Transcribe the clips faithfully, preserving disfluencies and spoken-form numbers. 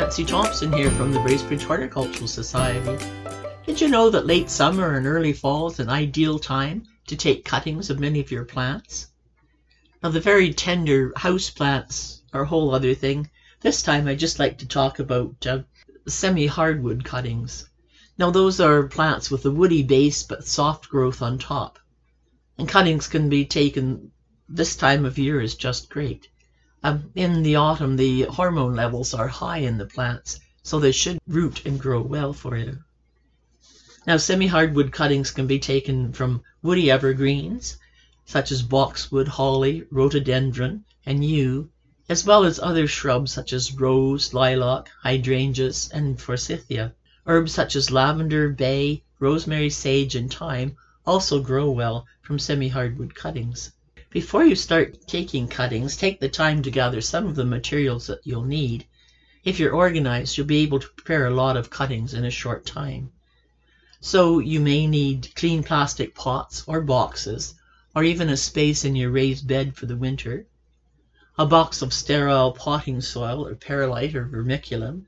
Nancy Thompson here from the Bracebridge Horticultural Society. Did you know that late summer and early fall is an ideal time to take cuttings of many of your plants? Now, the very tender house plants are a whole other thing. This time I'd just like to talk about uh, semi-hardwood cuttings. Now, those are plants with a woody base but soft growth on top. And cuttings can be taken this time of year is just great. Um, in the autumn, the hormone levels are high in the plants, so they should root and grow well for you. Now, semi-hardwood cuttings can be taken from woody evergreens, such as boxwood, holly, rhododendron, and yew, as well as other shrubs such as rose, lilac, hydrangeas, and forsythia. Herbs such as lavender, bay, rosemary, sage, and thyme also grow well from semi-hardwood cuttings. Before you start taking cuttings, take the time to gather some of the materials that you'll need. If you're organized, you'll be able to prepare a lot of cuttings in a short time. So you may need clean plastic pots or boxes, or even a space in your raised bed for the winter, a box of sterile potting soil or perlite or vermiculum,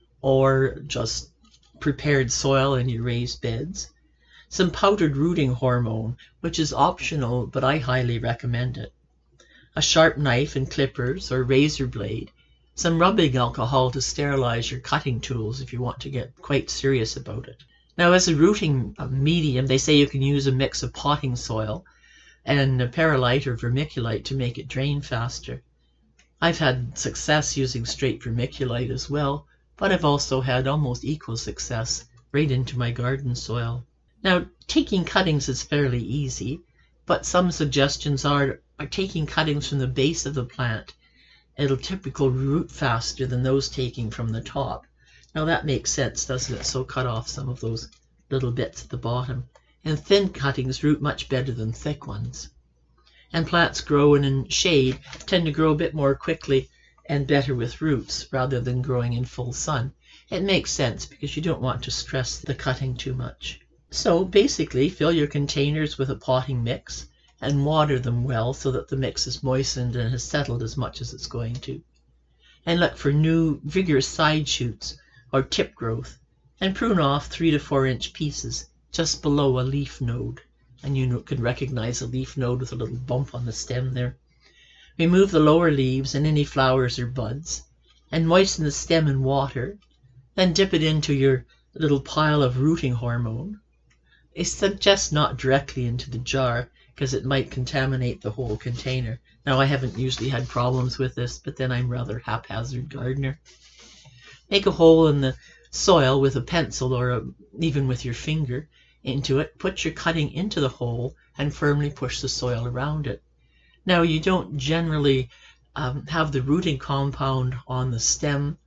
or just prepared soil in your raised beds, some powdered rooting hormone, which is optional, but I highly recommend it, a sharp knife and clippers or razor blade, some rubbing alcohol to sterilize your cutting tools if you want to get quite serious about it. Now, as a rooting medium, they say you can use a mix of potting soil and a perlite or vermiculite to make it drain faster. I've had success using straight vermiculite as well, but I've also had almost equal success right into my garden soil. Now, taking cuttings is fairly easy, but some suggestions are, are taking cuttings from the base of the plant. It'll typically root faster than those taking from the top. Now that makes sense, doesn't it? So cut off some of those little bits at the bottom. And thin cuttings root much better than thick ones. And plants growing in shade tend to grow a bit more quickly and better with roots rather than growing in full sun. It makes sense because you don't want to stress the cutting too much. So basically, fill your containers with a potting mix and water them well so that the mix is moistened and has settled as much as it's going to. And look for new vigorous side shoots or tip growth, and prune off three to four inch pieces just below a leaf node. And you can recognize a leaf node with a little bump on the stem there. Remove the lower leaves and any flowers or buds, and moisten the stem in water. Then dip it into your little pile of rooting hormone. I suggest not directly into the jar because it might contaminate the whole container. Now, I haven't usually had problems with this, but then I'm rather haphazard gardener. Make a hole in the soil with a pencil or a, even with your finger into it. Put your cutting into the hole and firmly push the soil around it. Now, you don't generally um, have the rooting compound on the stem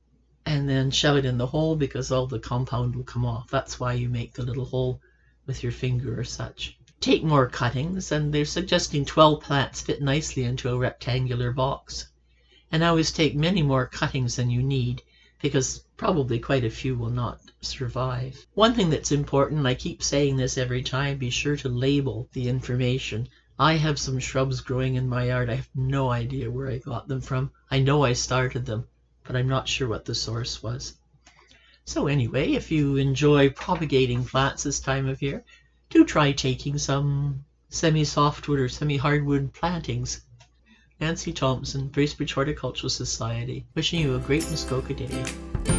and then shove it in the hole because all the compound will come off. That's why you make the little hole with your finger or such. Take more cuttings, and they're suggesting twelve plants fit nicely into a rectangular box. And always take many more cuttings than you need because probably quite a few will not survive. One thing that's important, and I keep saying this every time, be sure to label the information. I have some shrubs growing in my yard. I have no idea where I got them from. I know I started them, but I'm not sure what the source was. So anyway, if you enjoy propagating plants this time of year, do try taking some semi-softwood or semi-hardwood plantings. Nancy Thompson, Bracebridge Horticultural Society, wishing you a great Muskoka day.